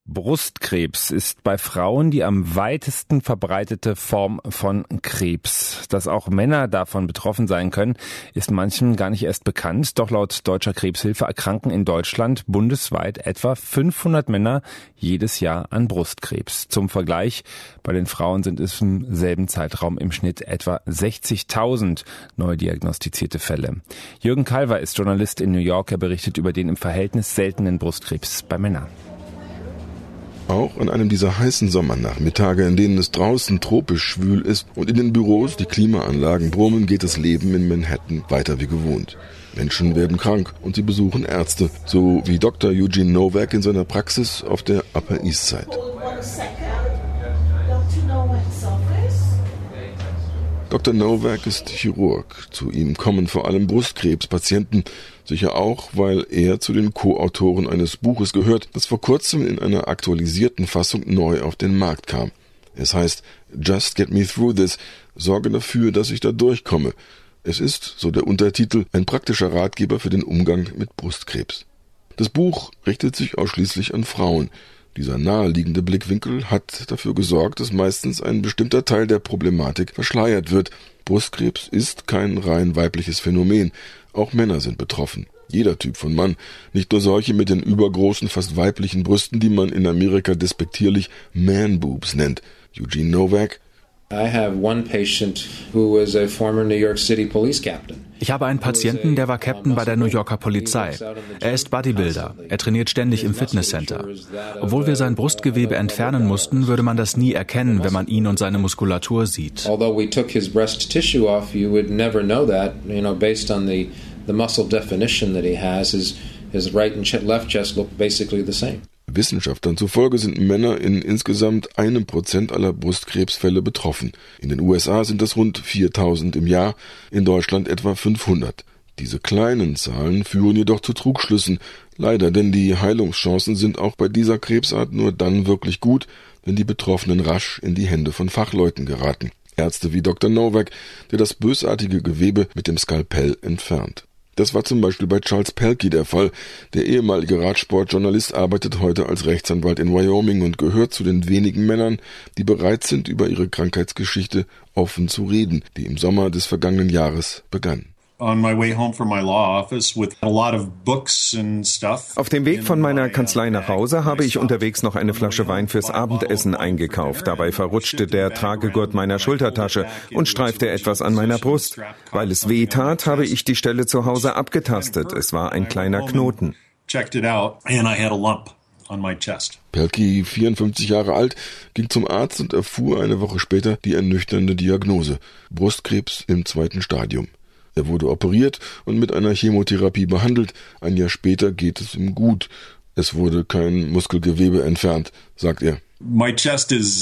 Brustkrebs ist bei Frauen die am weitesten verbreitete Form von Krebs. Dass auch Männer davon betroffen sein können, ist manchem gar nicht erst bekannt. Doch laut Deutscher Krebshilfe erkranken in Deutschland bundesweit etwa 500 Männer jedes Jahr an Brustkrebs. Zum Vergleich, bei den Frauen sind es im selben Zeitraum im Schnitt etwa 60.000 neu diagnostizierte Fälle. Jürgen Kalver ist Journalist in New York. Er berichtet über den im Verhältnis seltenen Brustkrebs bei Männern. Auch an einem dieser heißen Sommernachmittage, in denen es draußen tropisch schwül ist und in den Büros die Klimaanlagen brummen, geht das Leben in Manhattan weiter wie gewohnt. Menschen werden krank und sie besuchen Ärzte, so wie Dr. Eugene Novak in seiner Praxis auf der Upper East Side. Dr. Novak ist Chirurg. Zu ihm kommen vor allem Brustkrebspatienten, sicher auch, weil er zu den Co-Autoren eines Buches gehört, das vor kurzem in einer aktualisierten Fassung neu auf den Markt kam. Es heißt Just Get Me Through This, sorge dafür, dass ich da durchkomme. Es ist, so der Untertitel, ein praktischer Ratgeber für den Umgang mit Brustkrebs. Das Buch richtet sich ausschließlich an Frauen. Dieser naheliegende Blickwinkel hat dafür gesorgt, dass meistens ein bestimmter Teil der Problematik verschleiert wird. Brustkrebs ist kein rein weibliches Phänomen. Auch Männer sind betroffen. Jeder Typ von Mann. Nicht nur solche mit den übergroßen, fast weiblichen Brüsten, die man in Amerika despektierlich Man-Boobs nennt. Eugene Novak: Ich habe einen Patienten, der war Captain bei der New Yorker Polizei. Er ist Bodybuilder. Er trainiert ständig im Fitnesscenter. Obwohl wir sein Brustgewebe entfernen mussten, würde man das nie erkennen, wenn man ihn und seine Muskulatur sieht. Although we took his breast tissue off, you would never know that, based on the muscle definition that he has. His right and left chest look basically the same. Wissenschaftlern zufolge sind Männer in insgesamt 1% aller Brustkrebsfälle betroffen. In den USA sind das rund 4.000 im Jahr, in Deutschland etwa 500. Diese kleinen Zahlen führen jedoch zu Trugschlüssen. Leider, denn die Heilungschancen sind auch bei dieser Krebsart nur dann wirklich gut, wenn die Betroffenen rasch in die Hände von Fachleuten geraten. Ärzte wie Dr. Novak, der das bösartige Gewebe mit dem Skalpell entfernt. Das war zum Beispiel bei Charles Pelkey der Fall. Der ehemalige Radsportjournalist arbeitet heute als Rechtsanwalt in Wyoming und gehört zu den wenigen Männern, die bereit sind, über ihre Krankheitsgeschichte offen zu reden, die im Sommer des vergangenen Jahres begann. Auf dem Weg von meiner Kanzlei nach Hause habe ich unterwegs noch eine Flasche Wein fürs Abendessen eingekauft. Dabei verrutschte der Tragegurt meiner Schultertasche und streifte etwas an meiner Brust. Weil es weh tat, habe ich die Stelle zu Hause abgetastet. Es war ein kleiner Knoten. Pelkey, 54 Jahre alt, ging zum Arzt und erfuhr eine Woche später die ernüchternde Diagnose: Brustkrebs im 2. Stadium. Er wurde operiert und mit einer Chemotherapie behandelt. Ein Jahr später geht es ihm gut. Es wurde kein Muskelgewebe entfernt, sagt er. My chest is,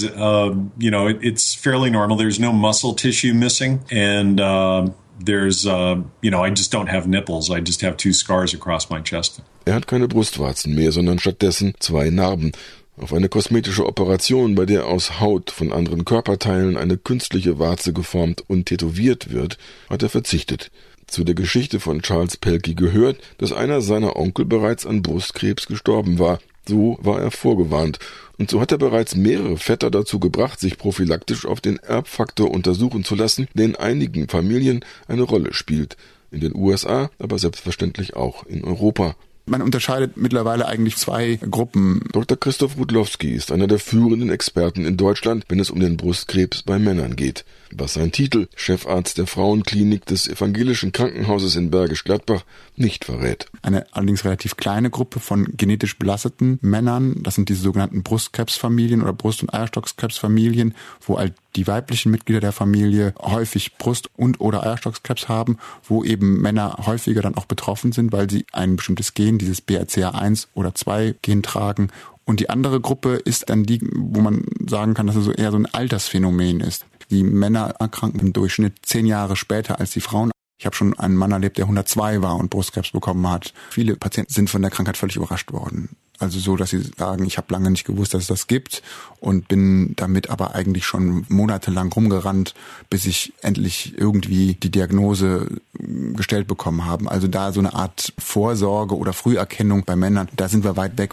it's fairly normal. There's no muscle tissue missing, and there's, I just don't have nipples. I just have 2 scars across my chest. Er hat keine Brustwarzen mehr, sondern stattdessen 2 Narben. Auf eine kosmetische Operation, bei der aus Haut von anderen Körperteilen eine künstliche Warze geformt und tätowiert wird, hat er verzichtet. Zu der Geschichte von Charles Pelkey gehört, dass einer seiner Onkel bereits an Brustkrebs gestorben war. So war er vorgewarnt. Und so hat er bereits mehrere Vetter dazu gebracht, sich prophylaktisch auf den Erbfaktor untersuchen zu lassen, der in einigen Familien eine Rolle spielt. In den USA, aber selbstverständlich auch in Europa. Man unterscheidet mittlerweile eigentlich 2 Gruppen. Dr. Christoph Rudlowski ist einer der führenden Experten in Deutschland, wenn es um den Brustkrebs bei Männern geht. Was sein Titel, Chefarzt der Frauenklinik des Evangelischen Krankenhauses in Bergisch Gladbach, nicht verrät. Eine allerdings relativ kleine Gruppe von genetisch belasteten Männern, das sind diese sogenannten Brustkrebsfamilien oder Brust- und Eierstockskrebsfamilien, wo halt die weiblichen Mitglieder der Familie häufig Brust- und oder Eierstockskrebs haben, wo eben Männer häufiger dann auch betroffen sind, weil sie ein bestimmtes Gen, dieses BRCA1 oder 2 Gen tragen. Und die andere Gruppe ist dann die, wo man sagen kann, dass es eher so ein Altersphänomen ist. Die Männer erkranken im Durchschnitt 10 Jahre später als die Frauen. Ich habe schon einen Mann erlebt, der 102 war und Brustkrebs bekommen hat. Viele Patienten sind von der Krankheit völlig überrascht worden. Also so, dass sie sagen, ich habe lange nicht gewusst, dass es das gibt und bin damit aber eigentlich schon monatelang rumgerannt, bis ich endlich irgendwie die Diagnose gestellt bekommen habe. Also da so eine Art Vorsorge oder Früherkennung bei Männern, da sind wir weit weg.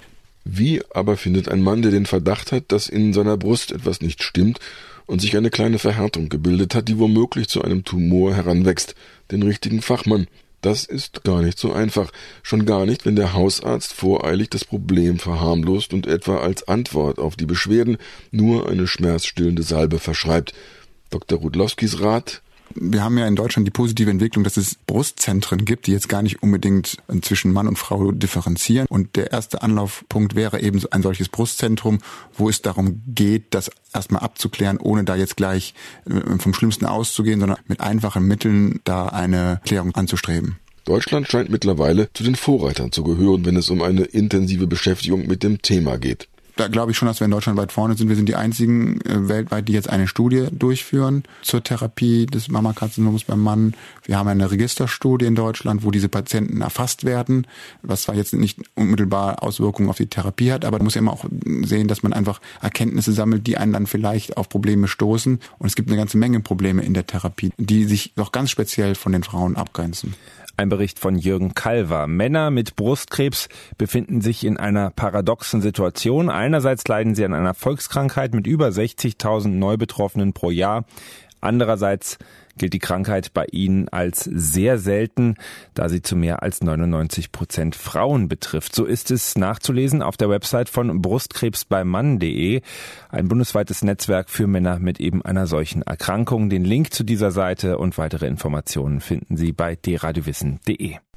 Wie aber findet ein Mann, der den Verdacht hat, dass in seiner Brust etwas nicht stimmt und sich eine kleine Verhärtung gebildet hat, die womöglich zu einem Tumor heranwächst, den richtigen Fachmann? Das ist gar nicht so einfach. Schon gar nicht, wenn der Hausarzt voreilig das Problem verharmlost und etwa als Antwort auf die Beschwerden nur eine schmerzstillende Salbe verschreibt. Dr. Rudlowskis Rat: Wir haben ja in Deutschland die positive Entwicklung, dass es Brustzentren gibt, die jetzt gar nicht unbedingt zwischen Mann und Frau differenzieren. Und der erste Anlaufpunkt wäre eben ein solches Brustzentrum, wo es darum geht, das erstmal abzuklären, ohne da jetzt gleich vom Schlimmsten auszugehen, sondern mit einfachen Mitteln da eine Klärung anzustreben. Deutschland scheint mittlerweile zu den Vorreitern zu gehören, wenn es um eine intensive Beschäftigung mit dem Thema geht. Da glaube ich schon, dass wir in Deutschland weit vorne sind. Wir sind die einzigen weltweit, die jetzt eine Studie durchführen zur Therapie des Mammakarzinoms beim Mann. Wir haben eine Registerstudie in Deutschland, wo diese Patienten erfasst werden, was zwar jetzt nicht unmittelbar Auswirkungen auf die Therapie hat, aber man muss ja immer auch sehen, dass man einfach Erkenntnisse sammelt, die einen dann vielleicht auf Probleme stoßen. Und es gibt eine ganze Menge Probleme in der Therapie, die sich doch ganz speziell von den Frauen abgrenzen. Ein Bericht von Jürgen Kalver. Männer mit Brustkrebs befinden sich in einer paradoxen Situation. Einerseits leiden sie an einer Volkskrankheit mit über 60.000 Neubetroffenen pro Jahr. Andererseits gilt die Krankheit bei ihnen als sehr selten, da sie zu mehr als 99% Frauen betrifft. So ist es nachzulesen auf der Website von brustkrebsbeimmann.de, ein bundesweites Netzwerk für Männer mit eben einer solchen Erkrankung. Den Link zu dieser Seite und weitere Informationen finden Sie bei dradiowissen.de.